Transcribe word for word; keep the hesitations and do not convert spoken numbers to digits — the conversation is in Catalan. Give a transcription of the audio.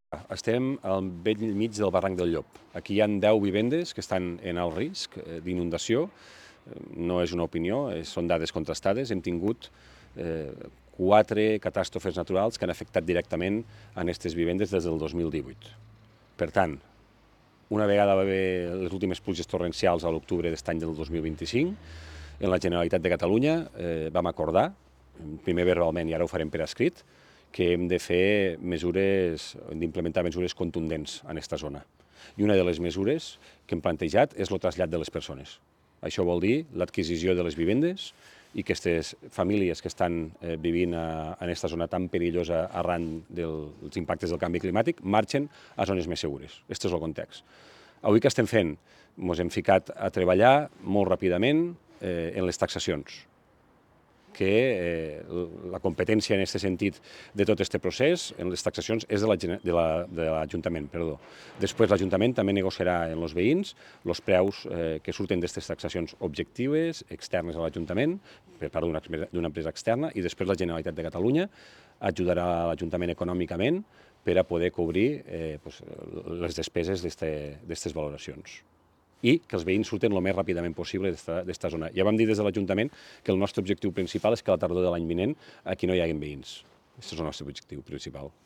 Estem al vell mig del barranc del Llop. Aquí hi ha deu vivendes que estan en alt risc d'inundació. No és una opinió, són dades contrastades. Hem tingut eh, quatre catàstrofes naturals que han afectat directament a aquestes vivendes des del dos mil divuit. Per tant, una vegada va haver les últimes pluges torrencials a l'octubre d'aquest any del dos mil vint-i-cinc, en la Generalitat de Catalunya eh, vam acordar, primer verbalment i ara ho farem per escrit, que hem de fer mesures, hem d'implementar mesures contundents en aquesta zona. I una de les mesures que hem plantejat és el trasllat de les persones. Això vol dir l'adquisició de les vivendes i que aquestes famílies que estan eh, vivint a, en aquesta zona tan perillosa arran dels impactes del canvi climàtic marxen a zones més segures. Aquest és el context. Avui què estem fent? Ens hem ficat a treballar molt ràpidament eh, en les taxacions, que eh, la competència en aquest sentit de tot aquest procés, en les taxacions, és de l'Ajuntament. Perdó. Després l'Ajuntament també negociarà en els veïns els preus eh, que surten d'aquestes taxacions objectives, externes a l'Ajuntament, per part d'una empresa externa, i després la Generalitat de Catalunya ajudarà l'Ajuntament econòmicament per a poder cobrir eh, pues, les despeses d'aquestes valoracions i que els veïns surten el més ràpidament possible d'esta zona. Ja vam dir des de l'Ajuntament que el nostre objectiu principal és que a la tardor de l'any vinent aquí no hi hagi veïns. Aquest és el nostre objectiu principal.